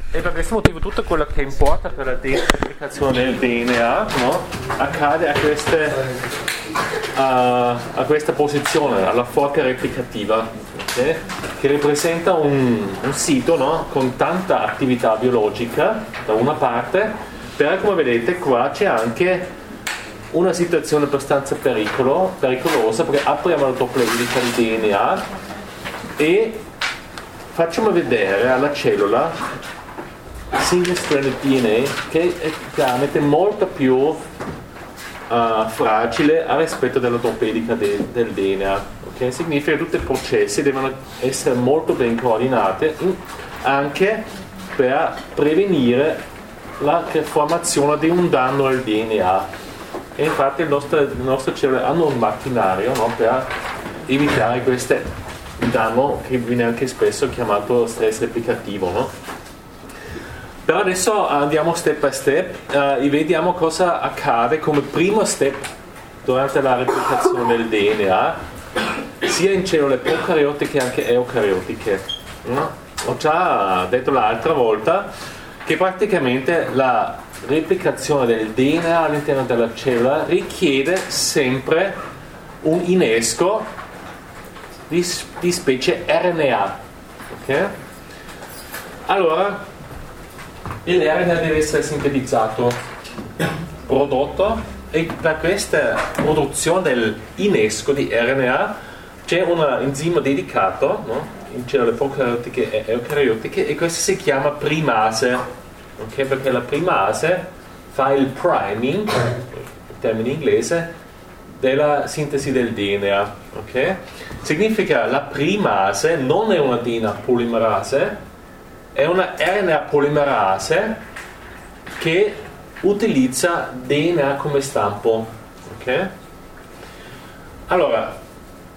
E per questo motivo tutto quello che importa per la replicazione del DNA, no, accade a questa posizione, alla forca replicativa, okay, che rappresenta un sito, no, con tanta attività biologica da una parte, però come vedete qua c'è anche una situazione abbastanza pericolosa, perché apriamo la doppia elica di DNA e facciamo vedere alla cellula single stranded DNA che è chiaramente molto più fragile a rispetto della doppia elica del DNA, okay? Significa che tutti i processi devono essere molto ben coordinati anche per prevenire la formazione di un danno al DNA. E infatti le nostre cellule hanno un macchinario, no, per evitare questo danno che viene anche spesso chiamato stress replicativo, no? Però adesso andiamo step by step e vediamo cosa accade come primo step durante la replicazione del DNA, sia in cellule procariotiche che anche eucariotiche, no? Ho già detto l'altra volta che praticamente la replicazione del DNA all'interno della cellula richiede sempre un innesco di specie RNA, okay? Allora il RNA deve essere sintetizzato, prodotto, e per questa produzione dell'innesco di RNA c'è un enzima dedicato, no, in cellule procariotiche e eucariotiche, e questo si chiama primase, okay? Perché la primase fa il priming, il termine inglese, della sintesi del DNA, okay? Significa la primase non è una DNA polimerase, è una RNA polimerase che utilizza DNA come stampo, ok? Allora,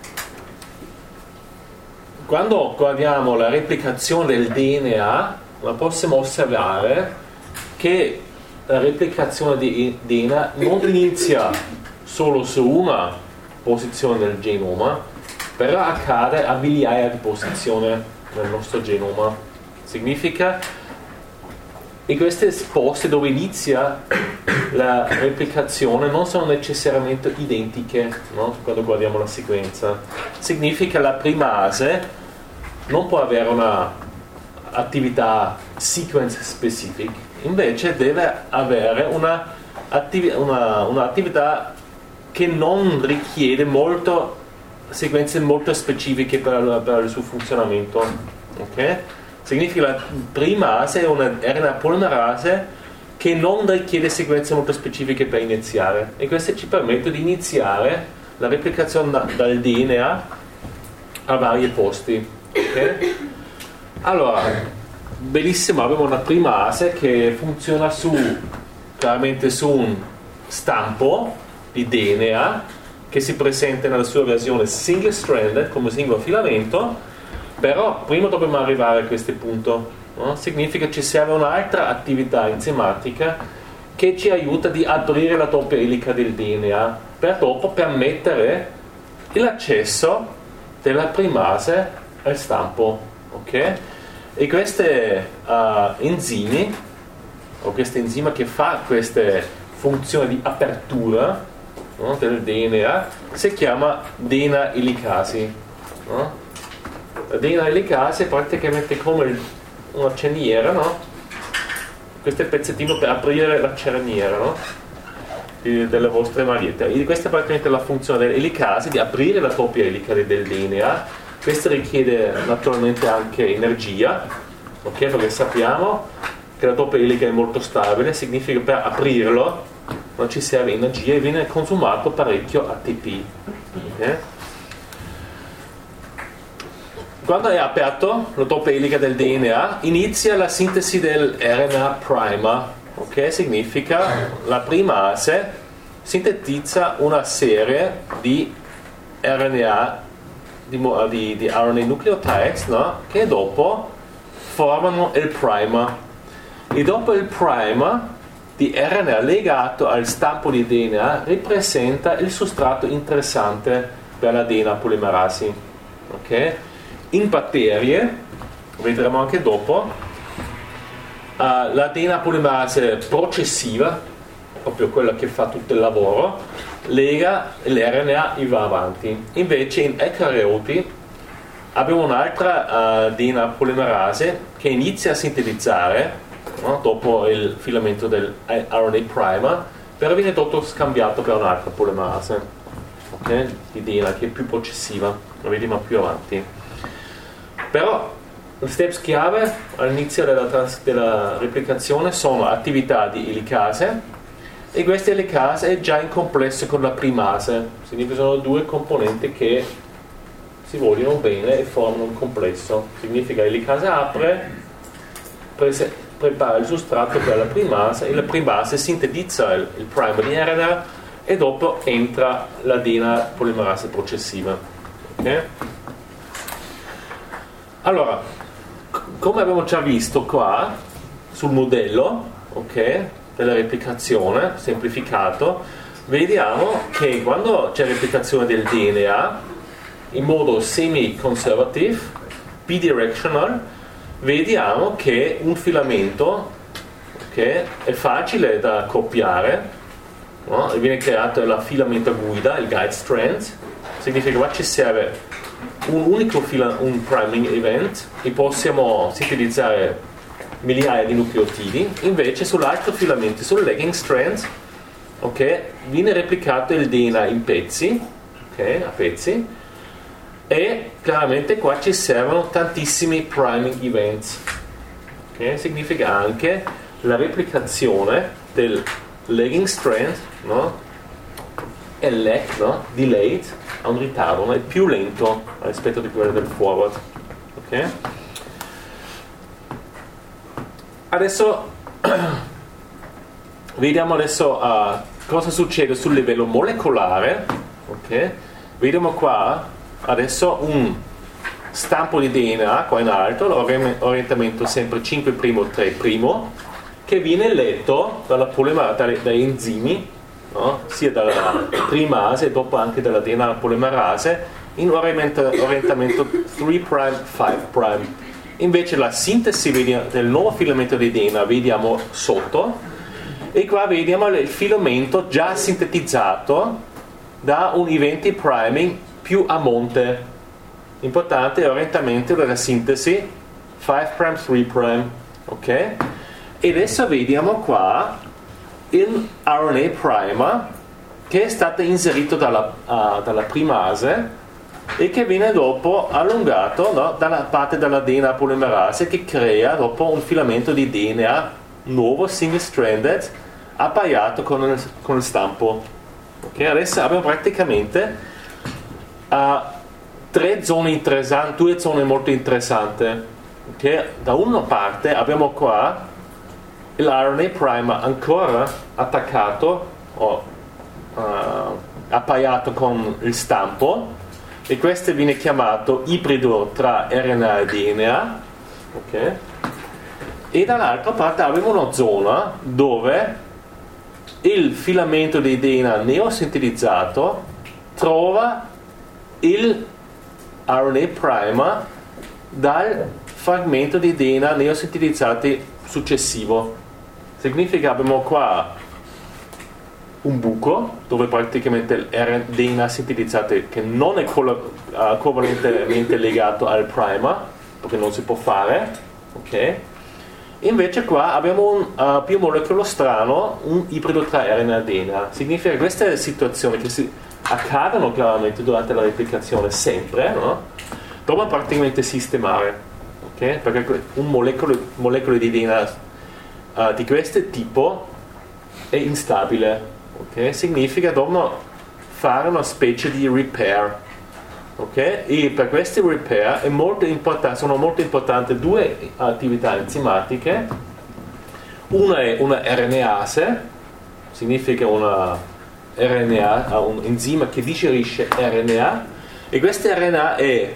quando guardiamo la replicazione del DNA, la possiamo osservare che la replicazione di DNA non inizia solo su una posizione del genoma, però accade a migliaia di posizioni nel nostro genoma. Significa che questi posti dove inizia la replicazione non sono necessariamente identiche, no? Quando guardiamo la sequenza. Significa che la primase non può avere una attività sequence specific, invece deve avere un'attività che non richiede sequenze molto specifiche per il suo funzionamento, ok? Significa che la primase è una RNA polimerase che non richiede sequenze molto specifiche per iniziare, e questo ci permette di iniziare la replicazione dal DNA a vari posti, okay? Allora, benissimo, abbiamo una primase che funziona chiaramente su un stampo di DNA che si presenta nella sua versione single stranded come singolo filamento. Però prima dobbiamo arrivare a questo punto, no? Significa che ci serve un'altra attività enzimatica che ci aiuta di aprire la doppia elica del DNA per dopo permettere l'accesso della primase al stampo, ok? E questi enzimi, o questo enzima che fa queste funzioni di apertura, no, del DNA, si chiama DNA elicasi, no? La DNA elicasi è praticamente come una cerniera, no? Questo è il pezzettino per aprire la cerniera, no? Delle vostre magliette. E questa è praticamente la funzione dell'elicasi, di aprire la doppia elica del DNA. Questo richiede naturalmente anche energia, ok? Perché sappiamo che la doppia elica è molto stabile, significa che per aprirlo non ci serve energia e viene consumato parecchio ATP, ok? Quando è aperto la doppia elica del DNA, inizia la sintesi del RNA primer, ok? Significa la primase sintetizza una serie di RNA, di RNA nucleotides, no? Che dopo formano il primer. E dopo il primer di RNA legato al stampo di DNA rappresenta il sostrato interessante per la DNA polimerasi, ok? In batterie, vedremo anche dopo, la DNA polimerase processiva, proprio quella che fa tutto il lavoro, lega l'RNA e va avanti. Invece in eucarioti abbiamo un'altra DNA polimerase che inizia a sintetizzare, no, dopo il filamento del RNA primer, però viene dopo scambiato per un'altra polimerase, okay? Di DNA che è più processiva, lo vediamo più avanti. Però le steps chiave all'inizio della replicazione sono attività di elicase, e questa elicase è già in complesso con la primase, significa che sono due componenti che si vogliono bene e formano un complesso. Significa che l'elicase apre, prepara il sostrato per la primase, e la primase sintetizza il primer di RNA e dopo entra la DNA polimerase processiva. Okay? Allora, come abbiamo già visto qua sul modello, okay, della replicazione semplificato, vediamo che quando c'è replicazione del DNA in modo semi-conservative, bidirectional, vediamo che un filamento, okay, è facile da copiare, no? E viene creato il filamento guida, il guide strand. Significa che ci serve un unico un priming event e possiamo sintetizzare migliaia di nucleotidi. Invece sull'altro filamento, sul lagging strand, okay, viene replicato il DNA in pezzi, okay, a pezzi, e chiaramente qua ci servono tantissimi priming events, okay? Significa anche la replicazione del lagging strand, no? È lag, no? Delayed, ha un ritardo, no? È più lento rispetto a quello del forward, okay? Adesso vediamo cosa succede sul livello molecolare, okay? Vediamo qua adesso un stampo di DNA qua in alto, l'orientamento sempre 5'3', che viene letto dai enzimi, no? Sia dalla primase e dopo anche dalla DNA polimerase in orientamento 3'5'. Invece la sintesi del nuovo filamento di DNA vediamo sotto, e qua vediamo il filamento già sintetizzato da un event priming più a monte. Importante l'orientamento della sintesi 5'3', ok? E adesso vediamo qua il RNA primer che è stato inserito dalla primase e che viene dopo allungato, no, dalla parte della DNA polimerase, che crea dopo un filamento di DNA nuovo single stranded appaiato con il stampo. Okay? Adesso abbiamo praticamente due zone molto interessanti. Okay? Da una parte abbiamo qua il RNA primer ancora attaccato o appaiato con il stampo, e questo viene chiamato ibrido tra RNA e DNA, okay? E dall'altra parte abbiamo una zona dove il filamento di DNA neosintetizzato trova il RNA primer dal fragmento di DNA neosintetizzato successivo. Significa che abbiamo qua un buco dove praticamente il DNA sintetizzato che non è covalentemente legato al primer, perché non si può fare, ok? Invece qua abbiamo un più molecolo strano, un ibrido tra RNA e DNA. Significa che queste situazioni che si accadono chiaramente durante la replicazione sempre, no? Dobbiamo praticamente sistemare, ok? Perché un molecolo di DNA di questo tipo è instabile. Okay? Significa che dobbiamo fare una specie di repair, okay? E per questi repair sono molto importanti due attività enzimatiche. Una è una RNase, significa una RNA, un enzima che digerisce RNA, e questa RNA è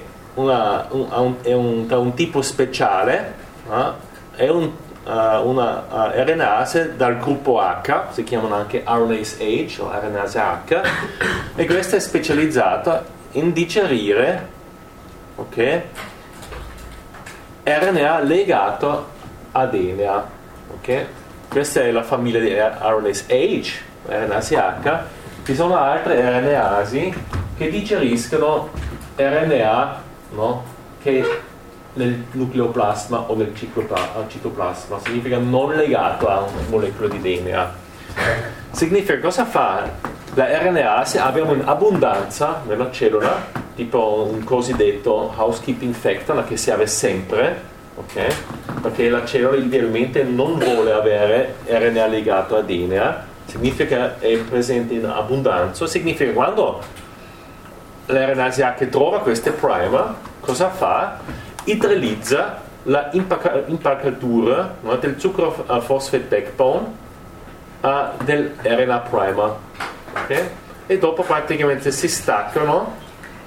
un tipo speciale, è una RNase dal gruppo H, si chiamano anche RNase H o RNase H, e questa è specializzata in digerire, okay, RNA legato a DNA, ok? Questa è la famiglia di RNase H, RNase H. Ci sono altre RNasi che digeriscono RNA, no? Che nel nucleoplasma o nel citoplasma, significa non legato a una molecola di DNA. Significa cosa fa? La RNA, se abbiamo in abbondanza nella cellula, tipo un cosiddetto housekeeping factor che serve sempre, ok? Perché la cellula idealmente non vuole avere RNA legato a DNA, significa è presente in abbondanza, significa quando l'RNase H trova queste primer, cosa fa? Idrolizza la impalcatura, no, del zucchero phosphate backbone del RNA primer, okay? E dopo praticamente si staccano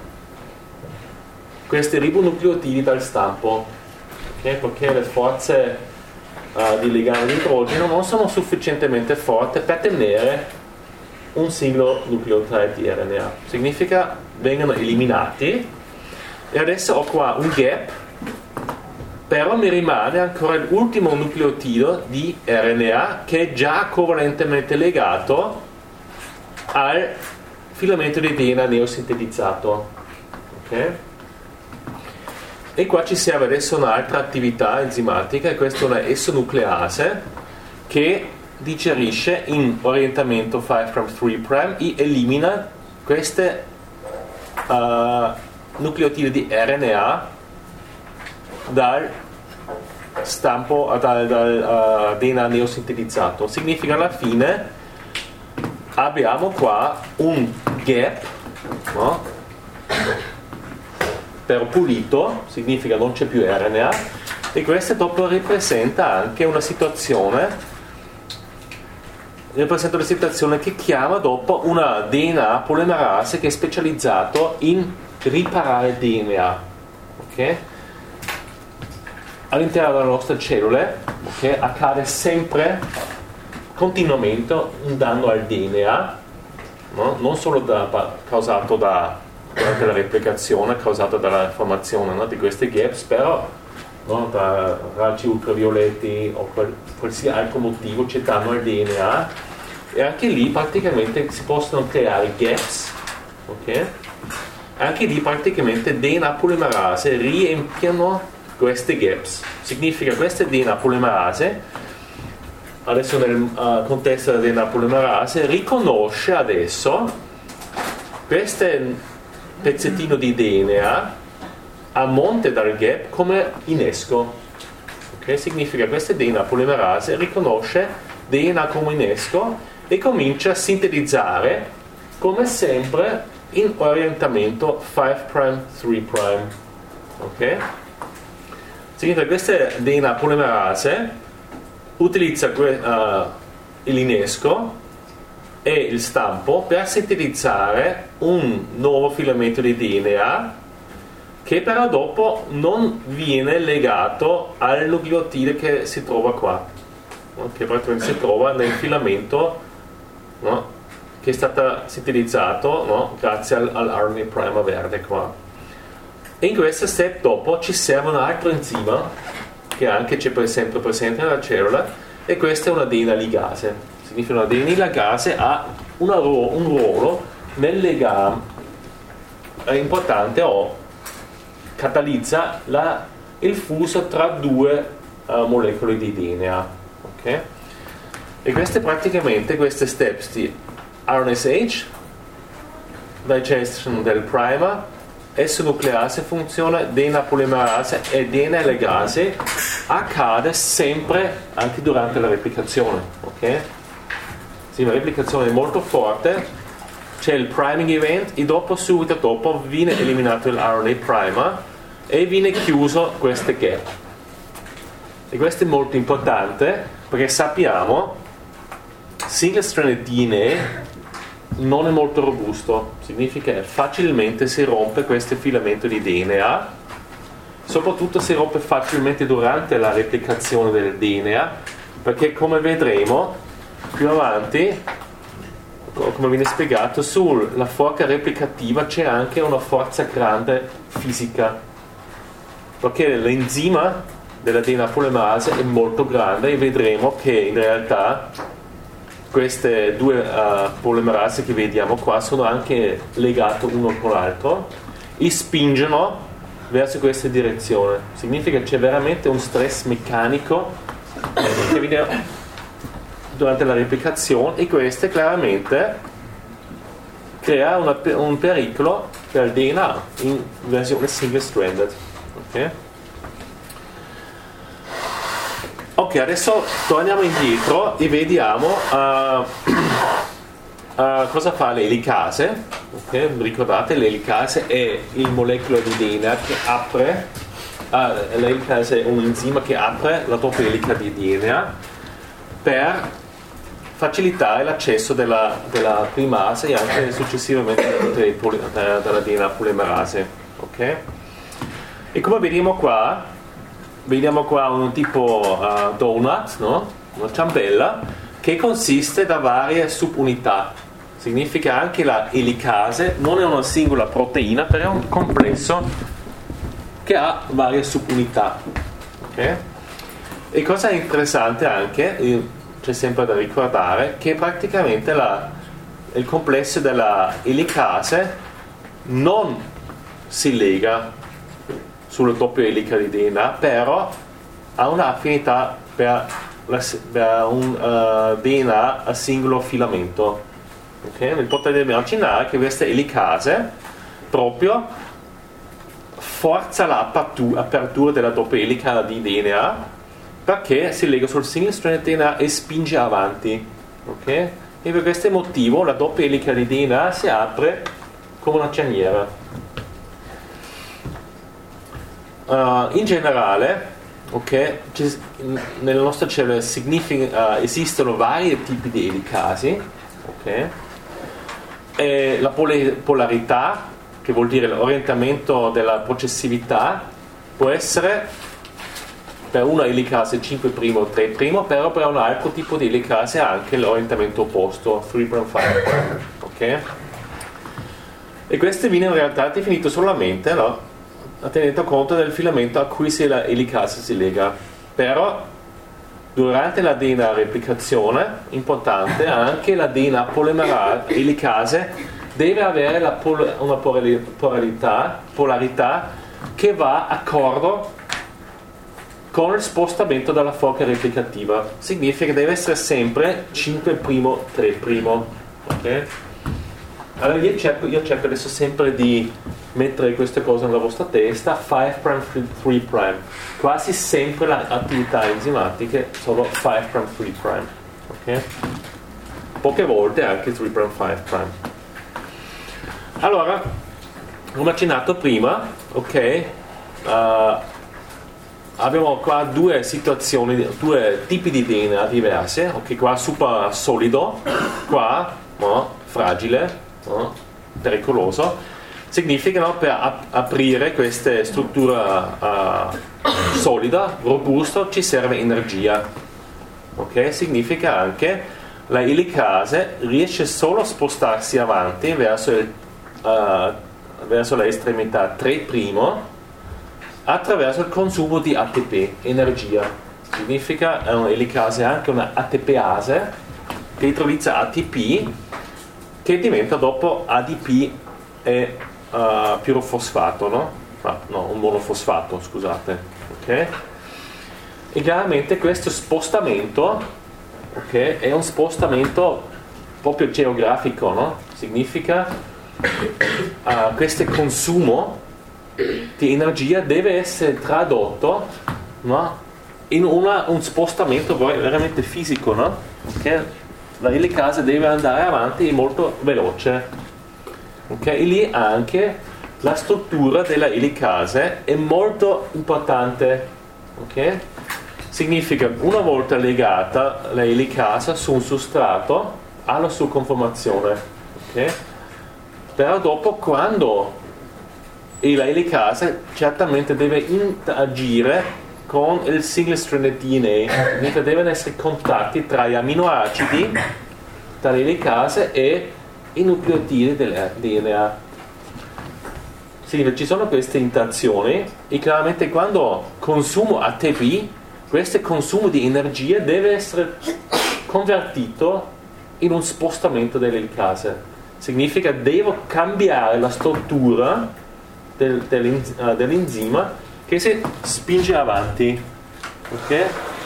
questi ribonucleotidi dal stampo, okay? Perché le forze di legame di idrogeno non sono sufficientemente forti per tenere un singolo nucleotide di RNA, significa vengono eliminati. E adesso ho qua un gap, però mi rimane ancora l'ultimo nucleotido di RNA che è già covalentemente legato al filamento di DNA neosintetizzato, ok? E qua ci serve adesso un'altra attività enzimatica, e questa è una S-nuclease che digerisce in orientamento 5'3' e elimina queste nucleotidi di RNA dal stampo, dal DNA neosintetizzato. Significa alla fine abbiamo qua un gap, no? Però pulito, significa non c'è più RNA, e questo dopo rappresenta anche una situazione che chiama dopo una DNA polimerase che è specializzato in riparare DNA, ok? All'interno delle nostre cellule, okay, accade sempre continuamente un danno al DNA, no? Non solo causato durante la replicazione, causato dalla formazione, no, di questi gaps, però, no, da raggi ultravioletti o qualsiasi altro motivo c'è danno al DNA, e anche lì praticamente si possono creare gaps, ok? Anche lì praticamente DNA polimerase riempiono queste gaps. Significa queste DNA polimerase, adesso nel contesto della DNA polimerase, riconosce adesso queste pezzettino di DNA a monte dal gap come innesco, ok? Significa che queste DNA polimerase riconosce DNA come innesco e comincia a sintetizzare come sempre in orientamento 5'3', ok? Significa che questa DNA polimerase utilizza l'innesco e il stampo per sintetizzare un nuovo filamento di DNA che però dopo non viene legato al nucleotide che si trova qua, no? Che praticamente si trova nel filamento, no? Che è stato sintetizzato, no? Grazie all'RNA primer verde qua. E in questo step dopo ci serve un altro enzima che anche c'è sempre presente nella cellula, e questa è una DNA ligase. Significa una DNA ligase ha un ruolo nel legame importante, o catalizza il fuso tra due molecole di DNA, ok? E queste praticamente queste steps di RNase H, digestion del primer, S-nuclease funziona, DNA polimerase e DNA ligase accade sempre anche durante la replicazione, ok? Sì, la replicazione è molto forte, c'è il priming event e subito dopo viene eliminato il RNA primer e viene chiuso questo gap. E questo è molto importante perché sappiamo single stranded DNA non è molto robusto, significa che facilmente si rompe questo filamento di DNA, soprattutto si rompe facilmente durante la replicazione del DNA, perché come vedremo più avanti, come viene spiegato, sulla forca replicativa c'è anche una forza grande fisica, perché l'enzima della DNA polimerase è molto grande, e vedremo che in realtà queste due polimerasi che vediamo qua sono anche legate uno con l'altro e spingono verso questa direzione. Significa che c'è veramente un stress meccanico che viene durante la replicazione, e questo chiaramente crea un pericolo per il DNA in versione single stranded. Ok, adesso torniamo indietro e vediamo cosa fa l'elicase. Okay? Ricordate, l'elicase è il molecola di DNA che apre, l'elicase è un enzima che apre la doppia elica di DNA per facilitare l'accesso della primase e anche successivamente della DNA polimerase. Okay? E come vediamo qua un tipo donut, no? Una ciambella che consiste da varie subunità. Significa anche la elicase non è una singola proteina, però è un complesso che ha varie subunità. Okay? E cosa è interessante anche, c'è sempre da ricordare, che praticamente il complesso della elicase non si lega sulla doppia elica di DNA, però ha un'affinità per un DNA a singolo filamento. Okay? Potete immaginare che questa elicase proprio forza l'apertura della doppia elica di DNA perché si lega sul single strand DNA e spinge avanti. Okay? E per questo motivo la doppia elica di DNA si apre come una cerniera. In generale, okay, nelle nostre cellule esistono vari tipi di elicasi. Okay? E la polarità, che vuol dire l'orientamento della processività, può essere per una elicase 5' o 3', però per un altro tipo di elicase anche l'orientamento opposto, 3', 5'. Okay? E questo viene in realtà definito solamente, no, tenendo conto del filamento a cui la elicase si lega. Però durante la DNA replicazione, importante, anche la DNA polimerase elicase deve avere una polarità che va d'accordo con il spostamento della forca replicativa. Significa che deve essere sempre 5', 3'. Okay? Allora io cerco adesso sempre di mettere queste cose nella vostra testa. 5', 3'. Quasi sempre le attività enzimatiche sono 5', 3'. Okay? Poche volte anche 3', 5'. Allora, come accennato prima, ok, abbiamo qua due situazioni, due tipi di DNA diverse. Ok, qua super solido, qua no, fragile, no, pericoloso. Significa, no, per aprire queste strutture solida, robusta, ci serve energia. Ok, significa anche la elicase riesce solo a spostarsi avanti verso l'estremità 3' attraverso il consumo di ATP, energia. Significa un'elicase anche una ATPase che idrolizza ATP che diventa dopo ADP e pirofosfato, no? Un monofosfato, scusate. Okay? E chiaramente questo spostamento, okay, è un spostamento proprio geografico, no? Significa questo consumo di energia deve essere tradotto, no, in un spostamento veramente fisico, no? Okay? La elicase deve andare avanti molto veloce. Okay? E lì anche la struttura della elicase è molto importante. Okay? Significa, una volta legata la elicase su un sostrato ha la sua conformazione. Okay? Però dopo, quando la elicase certamente deve interagire con il single stranded DNA, quindi devono essere contatti tra gli aminoacidi dall'elicase e i nucleotidi del DNA. Sì, ci sono queste interazioni e chiaramente quando consumo ATP, questo consumo di energia deve essere convertito in un spostamento dell'elicase. Significa devo cambiare la struttura dell'enzima che si spinge avanti. Ok?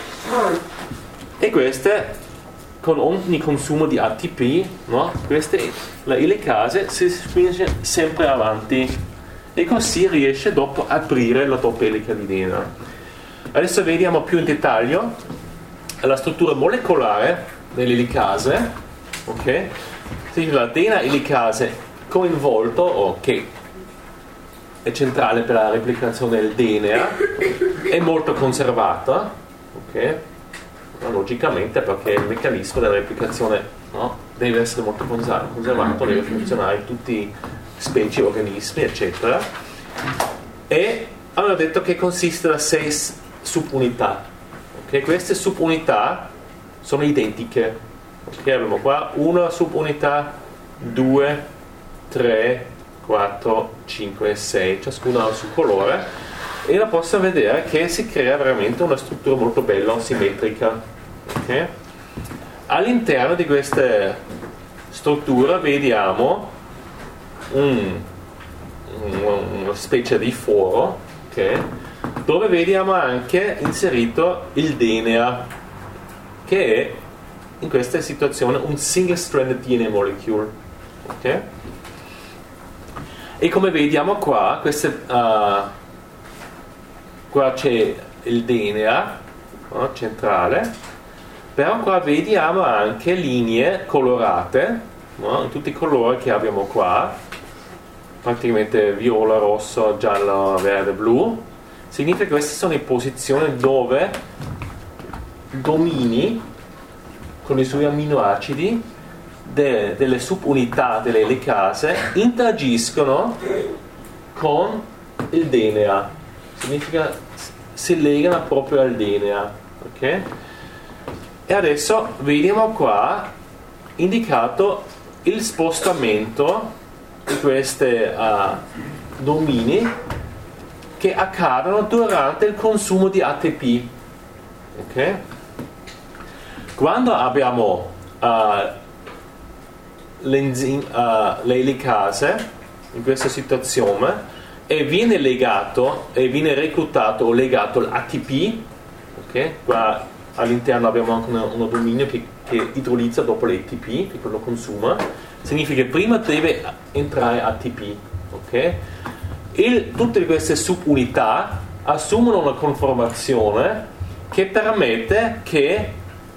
E queste, con ogni consumo di ATP, no? La elicase si spinge sempre avanti e così riesce dopo a aprire la doppia elica di DNA. Adesso vediamo più in dettaglio la struttura molecolare dell'elicase. Ok? La DNA elicase coinvolto o che è centrale per la replicazione del DNA è molto conservata, ok? Logicamente perché il meccanismo della replicazione, no, deve essere molto conservato, deve funzionare in tutti i specie, organismi, eccetera. E abbiamo detto che consiste da 6 subunità. Okay? Queste subunità sono identiche. Okay? Abbiamo qua una subunità, 2, 3, 4, 5 e 6, ciascuna ha il suo colore, e la posso vedere che si crea veramente una struttura molto bella, simmetrica. Okay? All'interno di questa struttura vediamo una specie di foro, okay? Dove vediamo anche inserito il DNA, che è in questa situazione un single stranded DNA molecule. Okay? E come vediamo qua, qua c'è il DNA, no, centrale, però qua vediamo anche linee colorate, no, in tutti i colori che abbiamo qua, praticamente viola, rosso, giallo, verde, blu. Significa che queste sono le posizioni dove domini con i suoi amminoacidi delle subunità delle elicase interagiscono con il DNA. Significa si legano proprio al DNA. Ok? E adesso vediamo qua indicato il spostamento di queste domini che accadono durante il consumo di ATP. Ok? Quando abbiamo l'elicase in questa situazione e viene legato e viene reclutato o legato all'ATP, ok? Qua all'interno abbiamo anche un dominio che idrolizza dopo l'ATP, che lo consuma. Significa che prima deve entrare ATP, ok? Tutte queste subunità assumono una conformazione che permette che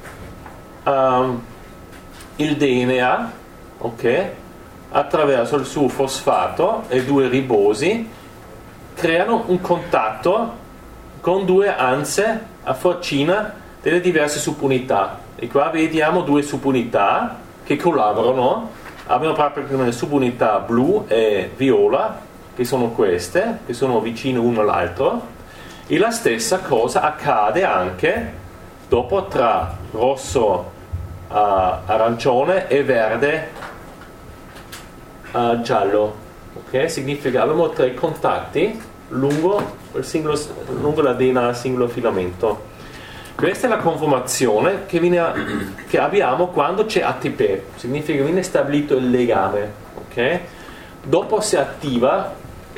il DNA, ok, attraverso il suo fosfato e 2 ribosi creano un contatto con 2 anse a forcina delle diverse subunità. E qua vediamo 2 subunità che collaborano. Abbiamo proprio una subunità blu e viola, che sono queste, che sono vicine uno all'altro, e la stessa cosa accade anche dopo tra rosso, arancione e verde, giallo. Ok? Significa che abbiamo 3 contatti lungo la DNA al singolo filamento. Questa è la conformazione che abbiamo quando c'è ATP. Significa che viene stabilito il legame. Ok? Dopo si attiva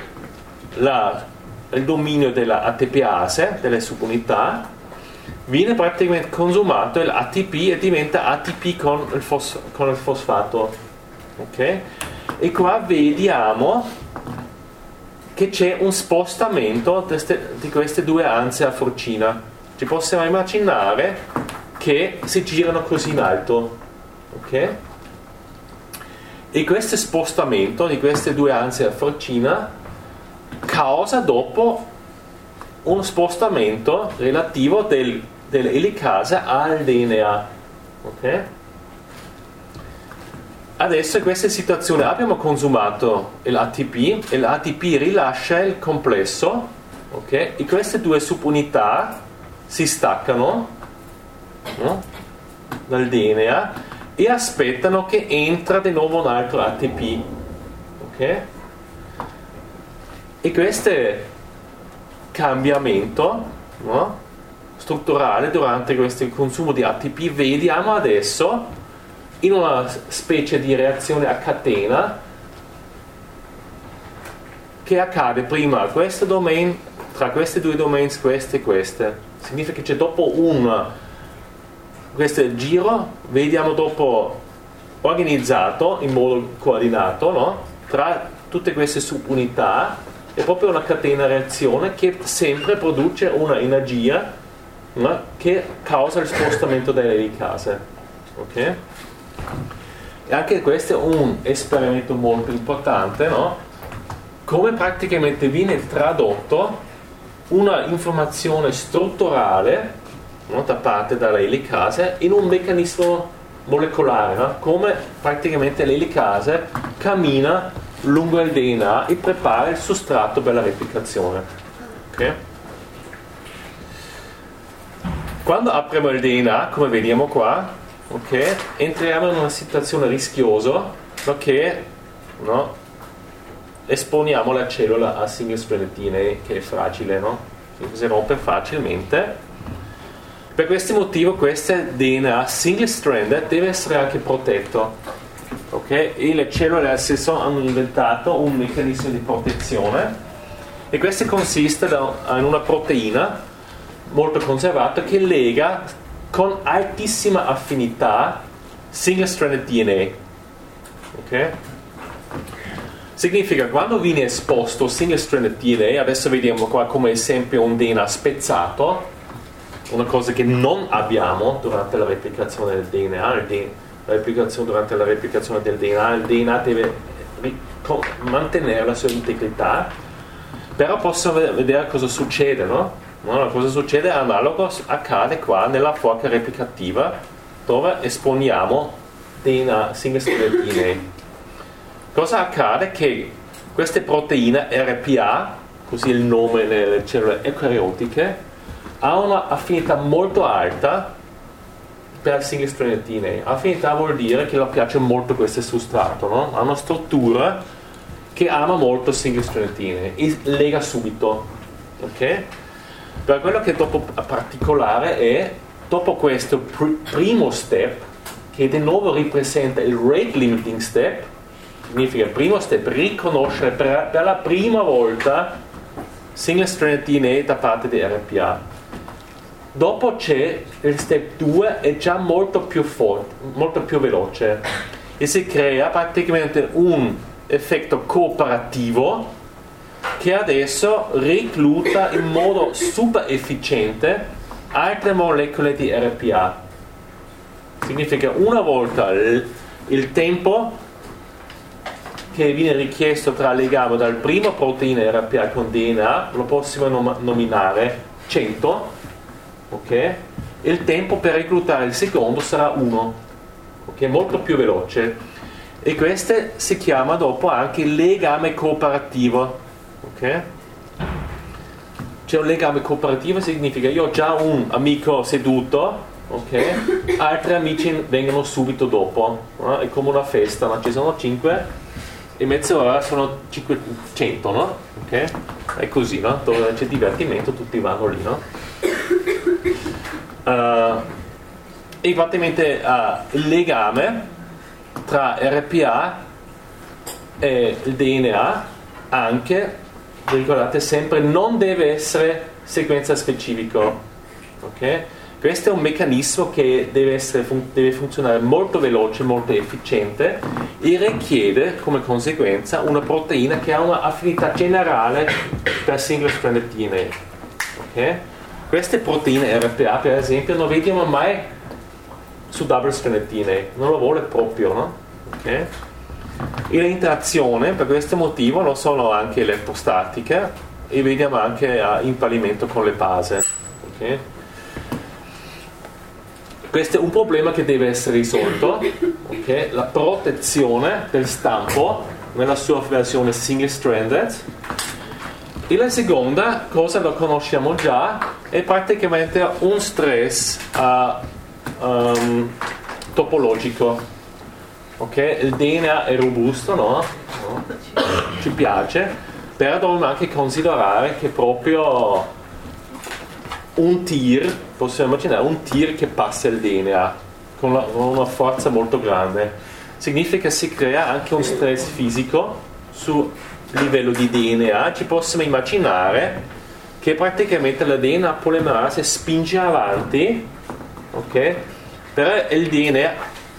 il dominio della ATPase, delle subunità, viene praticamente consumato l'ATP e diventa ATP con il fosfato. Ok? E qua vediamo che c'è un spostamento di queste 2 anse a forcina. Ci possiamo immaginare che si girano così in alto. Ok? E questo spostamento di queste 2 anse a forcina causa dopo uno spostamento relativo dell'elicase al DNA. Ok? Adesso in questa situazione abbiamo consumato l'ATP e l'ATP rilascia il complesso, ok? E queste 2 subunità si staccano, no, dal DNA e aspettano che entra di nuovo un altro ATP. Ok? E questo cambiamento, no, strutturale durante questo consumo di ATP vediamo adesso in una specie di reazione a catena che accade prima a questo domain, tra questi due domains, queste e queste. Significa che dopo questo giro vediamo dopo organizzato in modo coordinato, no? Tra tutte queste subunità è proprio una catena reazione che sempre produce una energia, no? Che causa il spostamento delle elicase. Ok? E anche questo è un esperimento molto importante, no? Come praticamente viene tradotto una informazione strutturale, no, da parte della elicase in un meccanismo molecolare, no? Come praticamente l'elicase cammina lungo il DNA e prepara il sostrato per la replicazione. Okay? Quando apriamo il DNA, come vediamo qua, okay, entriamo in una situazione rischiosa perché, no, esponiamo la cellula a single stranded DNA che è fragile, no? Si rompe facilmente. Per questo motivo questo DNA single stranded deve essere anche protetto. Okay? E le cellule stesso hanno inventato un meccanismo di protezione e questo consiste in una proteina molto conservata che lega con altissima affinità single stranded DNA. Okay? Significa quando viene esposto single stranded DNA, adesso vediamo qua come esempio un DNA spezzato, una cosa che non abbiamo durante la replicazione del DNA, durante la replicazione del DNA, il DNA deve mantenere la sua integrità, però possiamo vedere cosa succede, no? Cosa succede analogo accade qua nella forca replicativa dove esponiamo DNA, single stranded DNA. Cosa accade? Che queste proteine RPA, così è il nome nelle cellule eucariotiche, ha una affinità molto alta per il single stranded DNA. Affinità vuol dire che le piace molto questo sostrato, no? Ha una struttura che ama molto il single stranded DNA e lega subito. Ok? Per quello che dopo particolare è, dopo questo primo step, che di nuovo rappresenta il rate limiting step, significa il primo step riconoscere per la prima volta single stranded DNA da parte di RPA. Dopo c'è il step 2, è già molto più forte, molto più veloce e si crea praticamente un effetto cooperativo che adesso recluta in modo super efficiente altre molecole di RPA. Significa una volta il tempo che viene richiesto tra legame dal primo proteina RPA con DNA lo possiamo nominare 100, ok? Il tempo per reclutare il secondo sarà 1, ok? Molto più veloce. E questo si chiama dopo anche legame cooperativo, ok? C'è un legame cooperativo, significa io ho già un amico seduto, ok? Altri amici vengono subito dopo, no? È come una festa, ma ci sono 5 e mezz'ora sono 500, no? Ok? È così, no? Dove c'è divertimento tutti vanno lì, no? E infatti il legame tra RPA e il DNA anche, ricordate sempre, non deve essere sequenza specifico, ok? Questo è un meccanismo che deve funzionare molto veloce, molto efficiente e richiede come conseguenza una proteina che ha una affinità generale per single stranded DNA, ok? Queste proteine RPA per esempio non vediamo mai su double stranded DNA, non lo vuole proprio, no? Okay? E l'interazione per questo motivo non sono anche elettrostatiche e vediamo anche impalimento con le basi, okay? Questo è un problema che deve essere risolto, okay? La protezione del stampo nella sua versione single stranded. E la seconda cosa lo conosciamo già, è praticamente un stress topologico, ok? Il DNA è robusto, no? Ci piace, però dobbiamo anche considerare che proprio un tir, possiamo immaginare un tir che passa il DNA con una forza molto grande, significa che si crea anche un stress fisico sul livello di DNA. Ci possiamo immaginare che praticamente la DNA polimerasi spinge avanti, ok? Però il DNA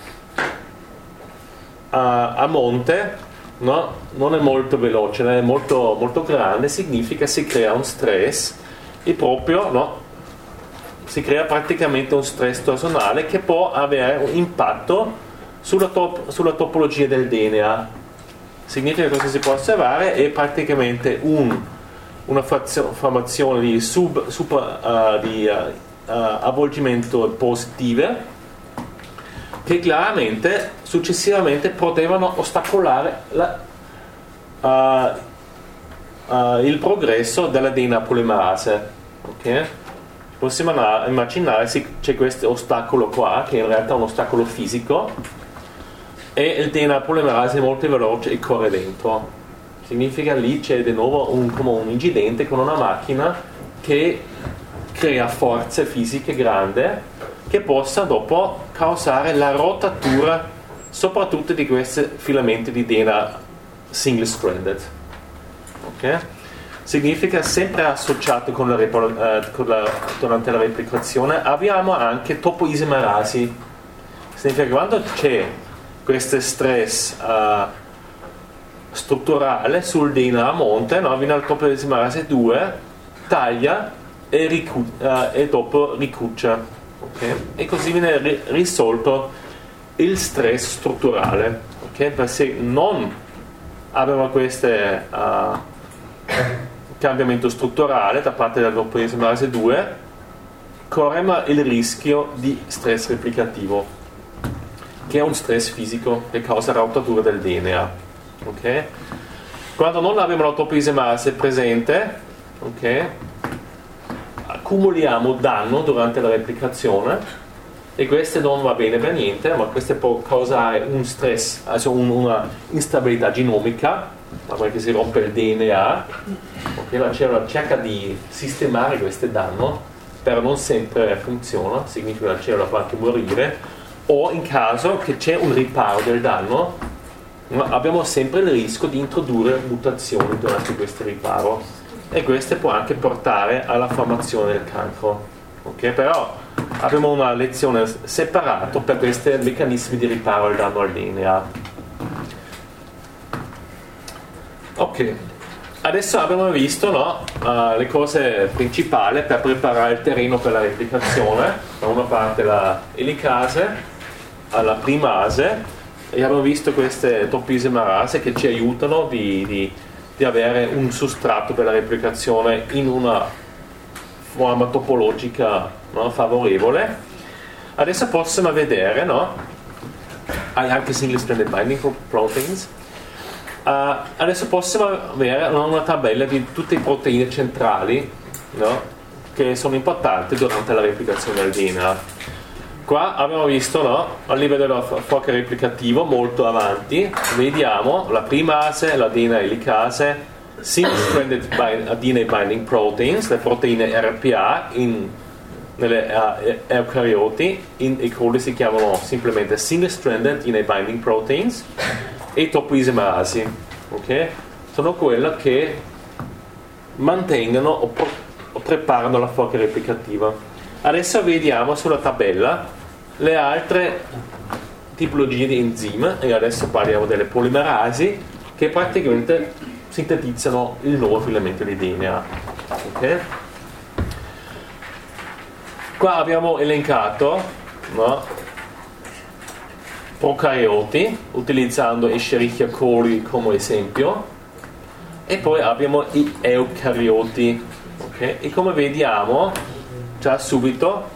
a monte, no? Non è molto veloce, è molto, molto grande, significa che si crea un stress e proprio, no? Si crea praticamente un stress torsonale che può avere un impatto sulla topologia del DNA. Significa che cosa si può osservare è praticamente una formazione di avvolgimento positive che chiaramente successivamente potevano ostacolare il progresso della DNA polimerase. Ok? Possiamo immaginare se c'è questo ostacolo qua, che in realtà è un ostacolo fisico, e il DNA polimerase è molto veloce e corre dentro. Significa lì c'è di nuovo come un incidente con una macchina che crea forze fisiche grandi che possa dopo causare la rotatura soprattutto di questi filamenti di DNA single stranded. Ok? Significa sempre associato durante la replicazione abbiamo anche topoisomerasi. Significa che quando c'è questo stress strutturale sul DNA a monte, no? Viene al topoisomerasi 2, taglia e dopo ricuccia, okay? E così viene risolto il stress strutturale, okay? Perché se non abbiamo questo cambiamento strutturale da parte del topoisomerasi 2, corriamo il rischio di stress replicativo, che è un stress fisico che causa rotatura del DNA. Okay? Quando non abbiamo la topoisomerasi presente, okay, accumuliamo danno durante la replicazione e questo non va bene per niente, ma questo può causare un stress, also una instabilità genomica, perché si rompe il DNA, okay? La cellula cerca di sistemare questo danno, però non sempre funziona, significa che la cellula può anche morire, o in caso che c'è un riparo del danno, abbiamo sempre il rischio di introdurre mutazioni durante questo riparo e questo può anche portare alla formazione del cancro. Okay? Però abbiamo una lezione separata per questi meccanismi di riparo al danno al DNA. Ok, adesso abbiamo visto, no, le cose principali per preparare il terreno per la replicazione. Da una parte la elicase, la primase, e abbiamo visto queste topoisomerasi che ci aiutano di avere un sostrato per la replicazione in una forma topologica, no, favorevole. Adesso possiamo vedere, no, anche single stranded binding proteins. Adesso possiamo avere una tabella di tutte le proteine centrali, no, che sono importanti durante la replicazione del DNA. Qua abbiamo visto, no, a livello del fuoco replicativo molto avanti, vediamo la primase, la DNA elicase, single stranded DNA binding proteins, le proteine RPA nelle eucarioti, in E. coli si chiamano semplicemente single stranded DNA binding proteins, e topoisomerasi, ok? Sono quelle che mantengono o preparano la forca replicativa. Adesso vediamo sulla tabella le altre tipologie di enzimi, e adesso parliamo delle polimerasi che praticamente sintetizzano il nuovo filamento di DNA. Okay? Qua abbiamo elencato, no, procarioti utilizzando Escherichia coli come esempio, e poi abbiamo i eucarioti, okay? E come vediamo già subito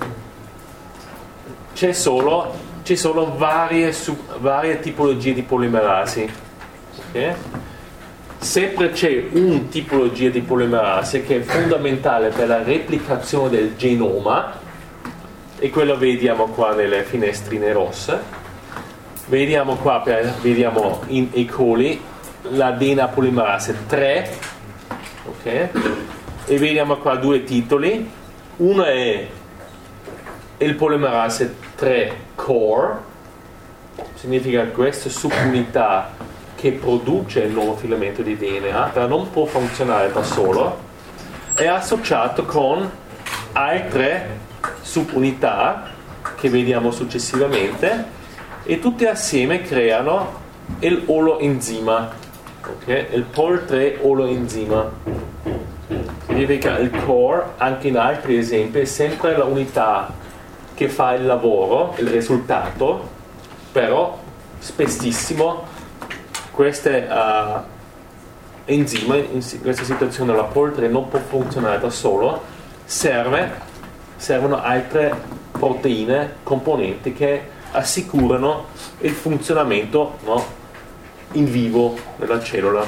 ci sono varie tipologie di polimerasi, okay? Sempre c'è una tipologia di polimerasi che è fondamentale per la replicazione del genoma, e quello vediamo qua nelle finestrine rosse. Vediamo qua, vediamo in E. coli la DNA polimerase 3, ok? E vediamo qua due titoli. Uno è il polimerase 3 core, significa questa subunità che produce il nuovo filamento di DNA, però non può funzionare da solo, è associato con altre subunità che vediamo successivamente, e tutte assieme creano il oloenzima, ok? Il POL3 oloenzima. Significa il core, anche in altri esempi, è sempre la unità che fa il lavoro, il risultato, però spessissimo queste enzima, in questa situazione la POL3 non può funzionare da solo, servono altre proteine, componenti che assicurano il funzionamento, no, in vivo della cellula.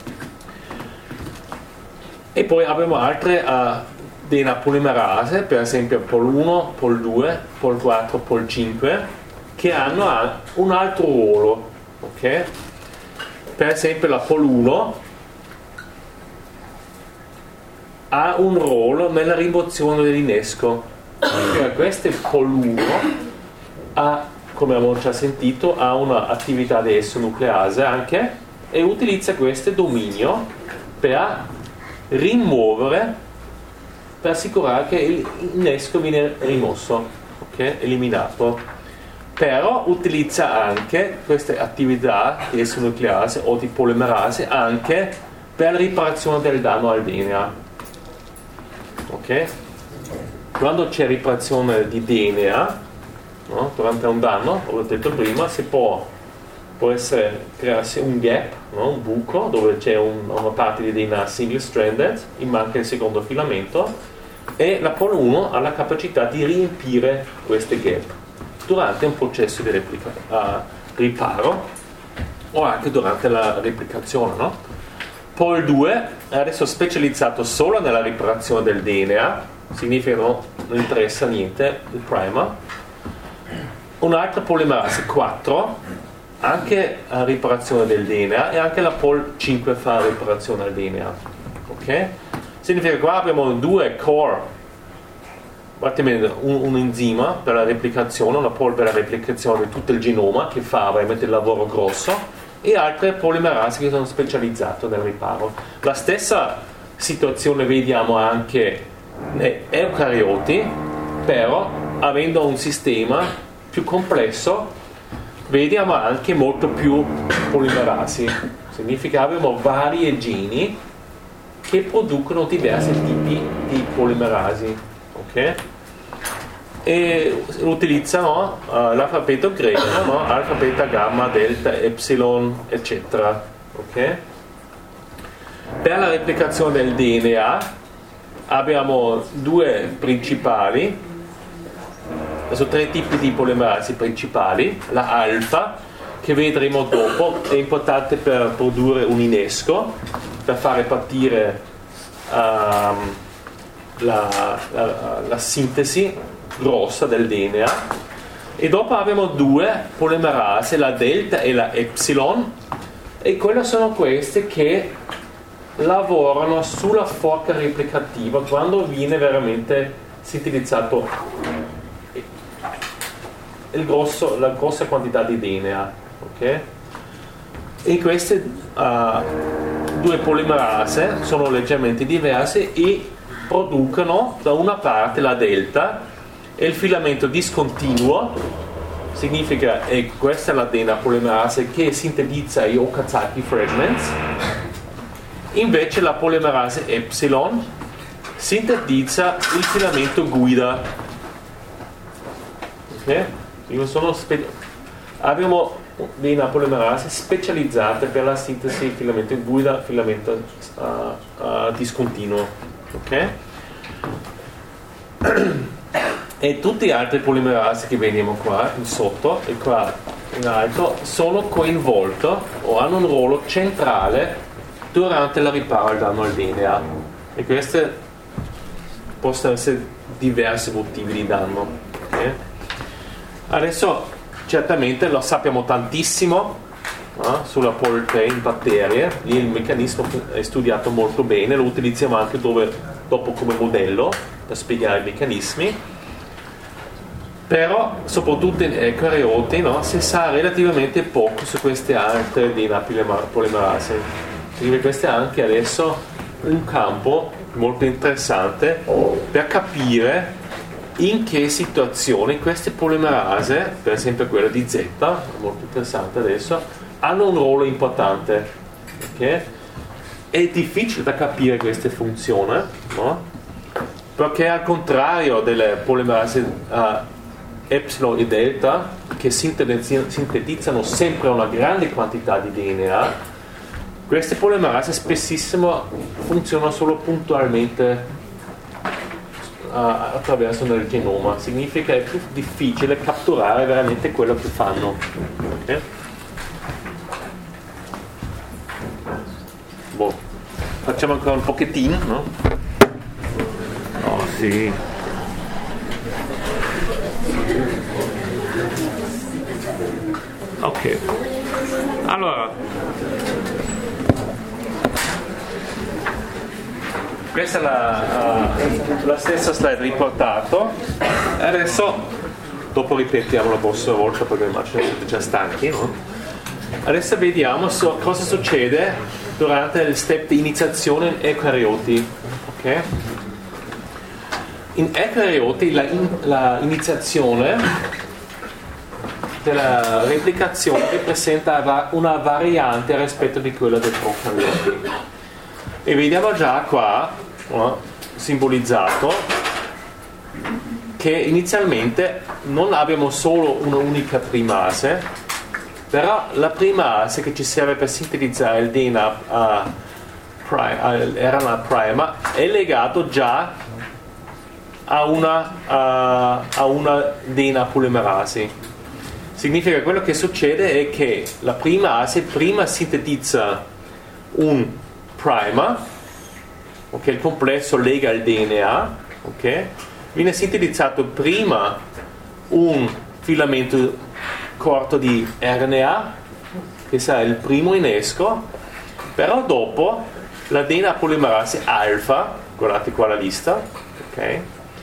E poi abbiamo altre DNA polimerase, per esempio POL1, POL2, POL4, POL5, che hanno un altro ruolo, ok? Per esempio la POL1 ha un ruolo nella rimozione dell'innesco. Questo POL1 ha, come abbiamo già sentito, ha un'attività di essonuclease anche, e utilizza questo dominio per rimuovere, per assicurare che l'innesco viene rimosso, ok? Eliminato. Però utilizza anche queste attività di essonuclease o di polimerase anche per la riparazione del danno al DNA, ok? Quando c'è riparazione di DNA, no, durante un danno, come ho detto prima, si può essere crearsi un gap, no, un buco dove c'è una parte di DNA single stranded, e manca il secondo filamento, e la POL1 ha la capacità di riempire queste gap durante un processo di riparo o anche durante la replicazione, no? POL2 è adesso specializzato solo nella riparazione del DNA, significa non interessa niente il primer. Un'altra polimerase 4, anche la riparazione del DNA, e anche la POL5 fa la riparazione del DNA, ok? Significa che qua abbiamo due core, un enzima per la replicazione, una POL per la replicazione di tutto il genoma che fa veramente il lavoro grosso, e altre polimerasi che sono specializzate nel riparo. La stessa situazione vediamo anche nei eucarioti, però avendo un sistema più complesso vediamo anche molto più polimerasi. Significa che abbiamo vari geni che producono diversi tipi di polimerasi, ok? E utilizzano l'alfabeto greco, no? Alfa, beta, gamma, delta, epsilon, eccetera, ok? Per la replicazione del DNA abbiamo due principali, sono tre tipi di polimerasi principali. La alfa, che vedremo dopo, è importante per produrre un innesco, per fare partire la sintesi grossa del DNA. E dopo abbiamo due polimerasi, la delta e la epsilon, e quelle sono queste che lavorano sulla forca replicativa quando viene veramente sintetizzato la grossa quantità di DNA, ok? E queste due polimerasi sono leggermente diverse e producono da una parte la delta e il filamento discontinuo, significa che questa è la DNA polimerase che sintetizza gli Okazaki fragments. Invece la polimerase epsilon sintetizza il filamento guida, ok? Abbiamo DNA polimerase specializzate per la sintesi filamento guida, filamento discontinuo, ok? E tutti gli altri polimerasi che vediamo qua in sotto e qua in alto sono coinvolti o hanno un ruolo centrale durante la riparo al danno al DNA, e questi possono essere diversi motivi di danno, okay? Adesso certamente lo sappiamo tantissimo sulla polpe in batterie. Lì il meccanismo è studiato molto bene, lo utilizziamo anche dopo come modello per spiegare i meccanismi. Però soprattutto in eucarioti, si sa relativamente poco su queste altre DNA polimerase. Quindi questo è anche adesso un campo molto interessante per capire in che situazioni queste polimerase, per esempio quella di Z, molto interessante adesso, hanno un ruolo importante. Okay? È difficile da capire queste funzioni, perché al contrario delle polimerase epsilon e delta, che sintetizzano sempre una grande quantità di DNA, queste polimerase spessissimo funzionano solo puntualmente attraverso il genoma. Significa che è più difficile catturare veramente quello che fanno. Okay? Facciamo ancora un pochettino, no? Oh sì. Ok. Allora, questa è la stessa slide riportato. Adesso, dopo ripetiamo la prossima volta perché immagino che siete già stanchi, no? Adesso vediamo cosa succede durante il step di iniziazione in eucarioti. Okay? In eucarioti la iniziazione della replicazione rappresenta una variante rispetto di quella del procarioti. E vediamo già qua, simbolizzato, che inizialmente non abbiamo solo un'unica primase, però la primase che ci serve per sintetizzare il DNA RNA prima è legato già a una DNA polimerasi. Significa che quello che succede è che la primase prima sintetizza un primer, ok, il complesso lega il DNA, ok, viene sintetizzato prima un filamento corto di RNA che sarà il primo innesco, però dopo la DNA polimerase alfa, guardate qua la lista, ok,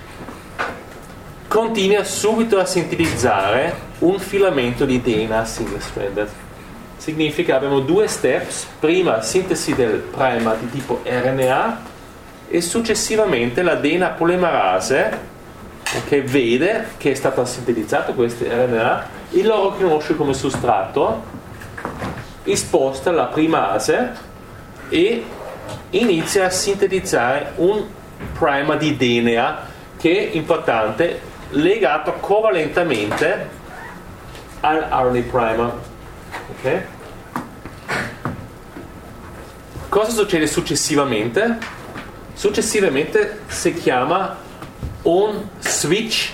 continua subito a sintetizzare un filamento di DNA single stranded. Significa che abbiamo due steps: prima sintesi del primer di tipo RNA e successivamente la DNA polimerase che vede che è stato sintetizzato questo RNA e lo riconosce come sostrato, sposta la primase e inizia a sintetizzare un primer di DNA che è importante, legato covalentemente al RNA primer. Okay? Cosa succede successivamente? Successivamente si chiama un switch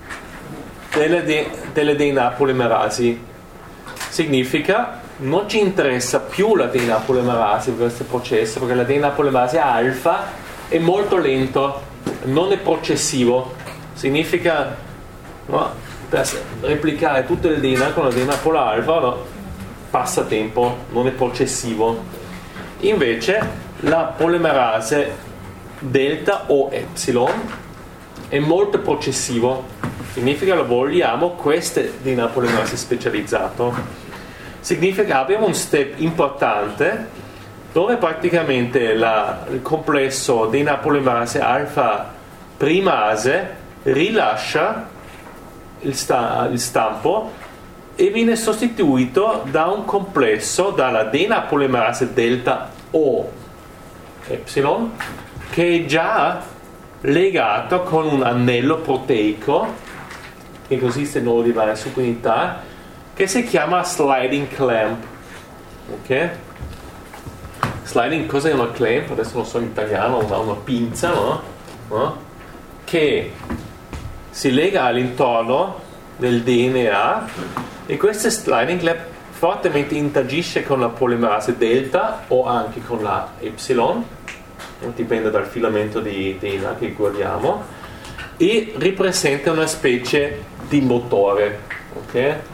delle DNA polimerasi. Significa non ci interessa più la DNA polimerasi per questo processo, perché la DNA polimerasi alfa è molto lento, non è processivo. Significa per replicare tutto il DNA con la DNA pola alfa passa tempo, non è processivo. Invece la polimerase delta o epsilon è molto processivo. Significa che vogliamo queste DNA polimerasi specializzato. Significa che abbiamo un step importante dove praticamente il complesso DNA polimerase alfa primase rilascia il stampo e viene sostituito da un complesso, dalla DNA polimerase delta o epsilon, che è già legato con un anello proteico che consiste in nuovo di varie subunità, che si chiama sliding clamp. Ok? Sliding, cos'è una clamp? Adesso non so in italiano, una pinza, no? Che si lega all'intorno del DNA e questo sliding clamp fortemente interagisce con la polimerase delta o anche con la epsilon, dipende dal filamento di DNA che guardiamo, e ripresenta una specie di motore. Ok?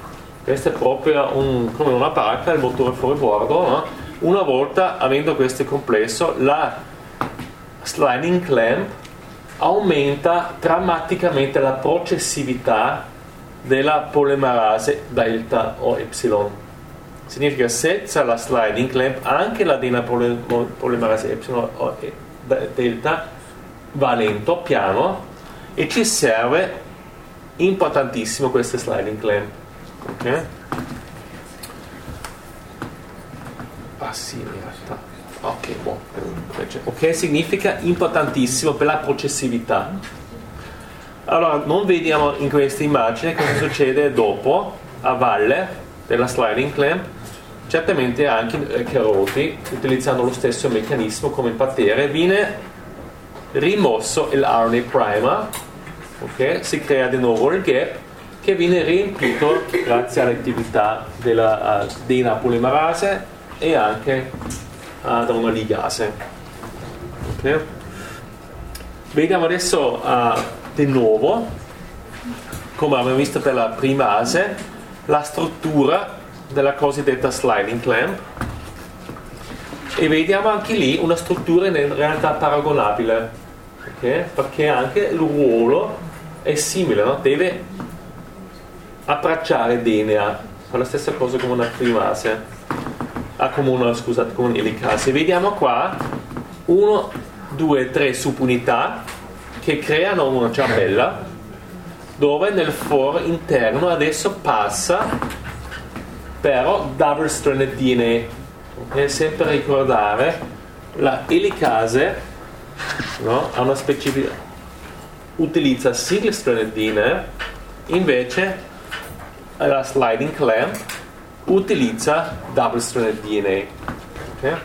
Questa è proprio come una barca, il motore fuori bordo, no? Una volta avendo questo complesso, la sliding clamp aumenta drammaticamente la processività della polimerase delta o epsilon. Significa senza la sliding clamp anche la polimerase epsilon o delta va lento, piano, e ci serve importantissimo questa sliding clamp. Ok? Sì, in realtà. Ok, buono. Ok, significa importantissimo per la processività. Allora, non vediamo in questa immagine cosa succede dopo, a valle della sliding clamp. Certamente anche Caroti, utilizzando lo stesso meccanismo come in parterre, viene rimosso il RNA primer, ok? Si crea di nuovo il gap che viene riempito grazie all'attività della DNA polimerase e anche da una ligase. Okay? Vediamo adesso di nuovo, come abbiamo visto per la primase, la struttura della cosiddetta sliding clamp, e vediamo anche lì una struttura in realtà paragonabile, okay? Perché anche il ruolo è simile, no? Deve abbracciare DNA, fa la stessa cosa come una primase, come un'elicase. Vediamo qua 1, 2, 3 subunità che creano una ciambella dove nel foro interno adesso passa però double stranded DNA. Okay? Sempre ricordare, la elicase, no? Ha una specifica, utilizza single stranded DNA, invece la sliding clamp utilizza double stranded DNA. Okay?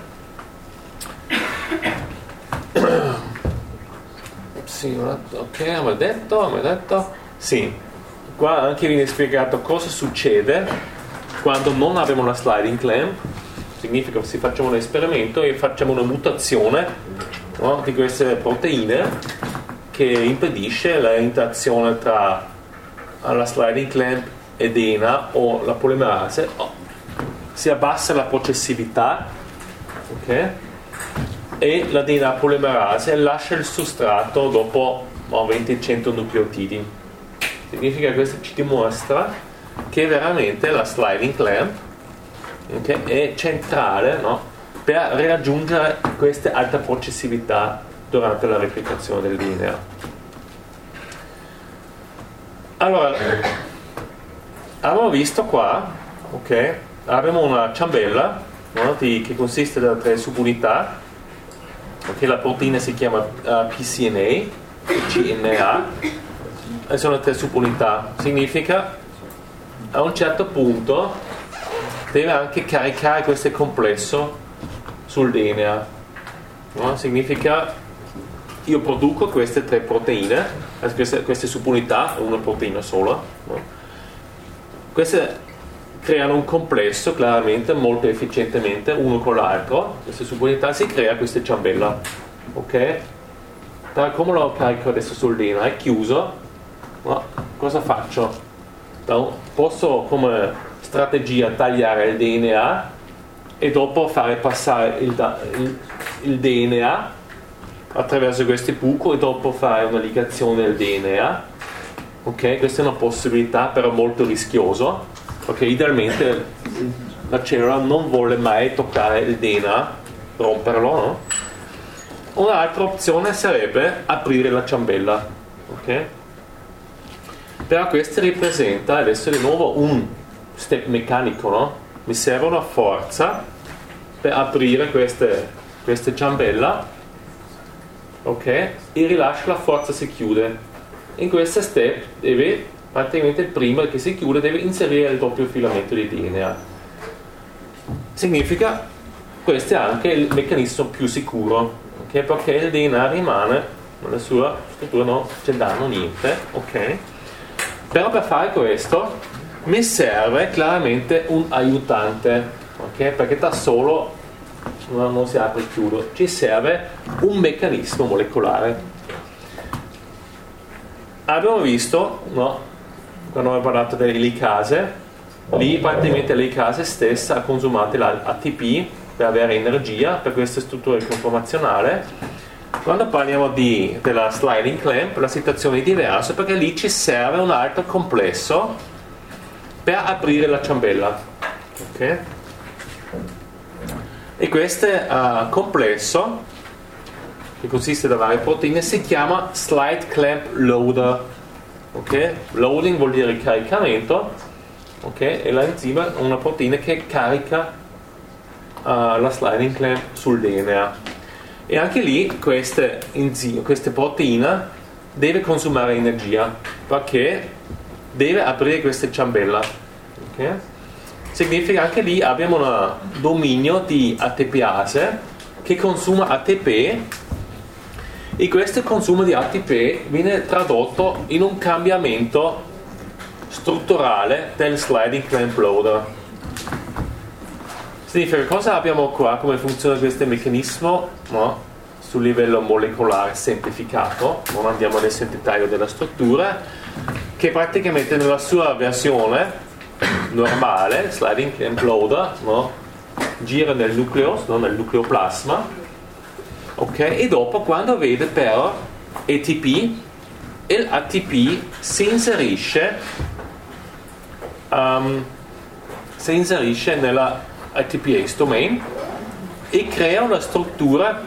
Sì, ok, abbiamo detto. Sì, qua anche viene spiegato cosa succede quando non abbiamo la sliding clamp. Significa che se facciamo un esperimento e facciamo una mutazione, no, di queste proteine che impedisce l'interazione tra la sliding clamp e DNA o la polimerase, si abbassa la processività, ok? E la DNA polimerase lascia il sostrato dopo 20-100 nucleotidi. Significa che questo ci dimostra che veramente la sliding clamp, okay, è centrale, no, per raggiungere questa alta processività durante la replicazione del DNA. Allora, abbiamo visto qua, ok, abbiamo una ciambella, no, che consiste da 3 subunità, ok, la proteina si chiama PCNA, CNA, e sono 3 subunità. Significa a un certo punto deve anche caricare questo complesso sul DNA, no? Significa io produco queste 3 proteine, queste subunità, una proteina sola, no? Queste creano un complesso chiaramente molto efficientemente uno con l'altro, queste subunità, si crea questa ciambella, ok? Però come lo carico adesso sul DNA? È chiuso, no? Cosa faccio? Posso come strategia tagliare il DNA e dopo fare passare il DNA attraverso questi buco e dopo fare una ligazione del DNA, ok? Questa è una possibilità però molto rischiosa, perché idealmente la cellula non vuole mai toccare il DNA, romperlo, no? Un'altra opzione sarebbe aprire la ciambella, ok? Però questo rappresenta adesso di nuovo un step meccanico, no? Mi serve una forza per aprire queste ciambella, ok? E rilascio, la forza si chiude. In questo step deve, praticamente prima che si chiude, deve inserire il doppio filamento di DNA. Significa questo è anche il meccanismo più sicuro, ok? Perché il DNA rimane nella sua struttura, non c'è danno, niente, ok? Però per fare questo mi serve chiaramente un aiutante, ok? Perché da solo non si apre e chiude, ci serve un meccanismo molecolare. Abbiamo visto, no, quando abbiamo parlato delle elicase, lì praticamente lei casa stessa ha consumato l'ATP per avere energia per questa struttura conformazionale. Quando parliamo della sliding clamp la situazione è diversa perché lì ci serve un altro complesso per aprire la ciambella, ok? E questo complesso che consiste da varie proteine si chiama slide clamp loader, ok? Loading vuol dire caricamento, ok? E l'enzima è una proteina che carica la sliding clamp sul DNA. E anche lì questa proteina deve consumare energia perché deve aprire questa ciambella, okay? Significa anche lì abbiamo un dominio di ATPase che consuma ATP e questo consumo di ATP viene tradotto in un cambiamento strutturale del sliding clamp loader. Significa cosa abbiamo qua, come funziona questo meccanismo, no? Sul livello molecolare semplificato, non andiamo adesso in dettaglio della struttura, che praticamente nella sua versione normale, sliding clamp loader, no? Gira nel nucleo, no? Nel nucleoplasma, ok? E dopo quando vede però ATP, l'ATP si inserisce nella ATPase domain e crea una struttura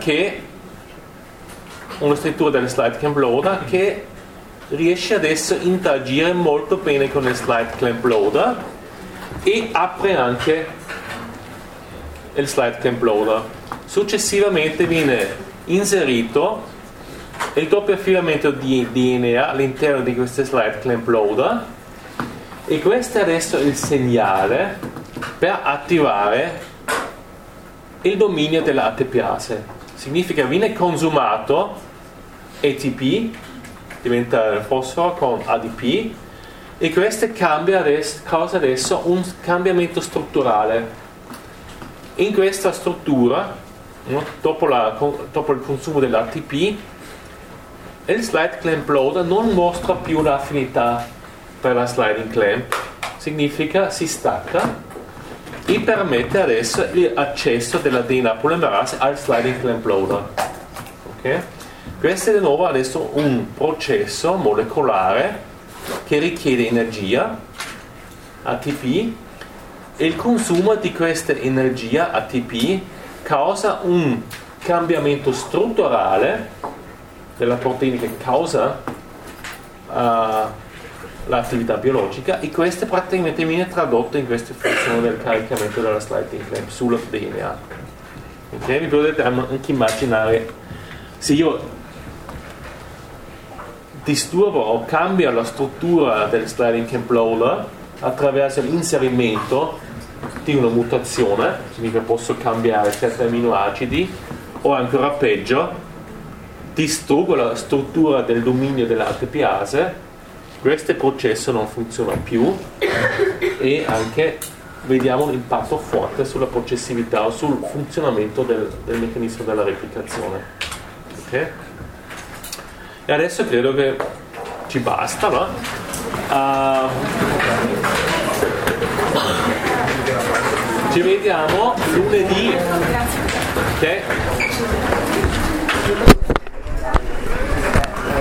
del slide clamp loader che riesce adesso a interagire molto bene con il slide clamp loader e apre anche il slide clamp loader. Successivamente viene inserito il doppio filamento di DNA all'interno di questo slide clamp loader e questo è adesso il segnale per attivare il dominio della ATPase. Significa viene consumato ATP, diventa fosforo con ADP e questo causa adesso un cambiamento strutturale. In questa struttura, no, dopo il consumo dell'ATP, il slide clamp loader non mostra più l'affinità per la sliding clamp, significa si stacca e permette adesso l'accesso della DNA polimerase al sliding clamp loader, ok? Questo è di nuovo adesso un processo molecolare che richiede energia, ATP, e il consumo di questa energia ATP causa un cambiamento strutturale della proteina che causa l'attività biologica e questo praticamente viene tradotto in questa funzione del caricamento della sliding clamp sulla DNA. Ok? Vi potete anche immaginare se io disturbo o cambio la struttura del sliding clamp loader attraverso l'inserimento di una mutazione, quindi posso cambiare certi aminoacidi o ancora peggio distruggo la struttura del dominio dell'ATPase, questo processo non funziona più e anche vediamo un impatto forte sulla processività o sul funzionamento del meccanismo della replicazione. Okay? E adesso credo che ci basta, no? Ci vediamo lunedì. Ok?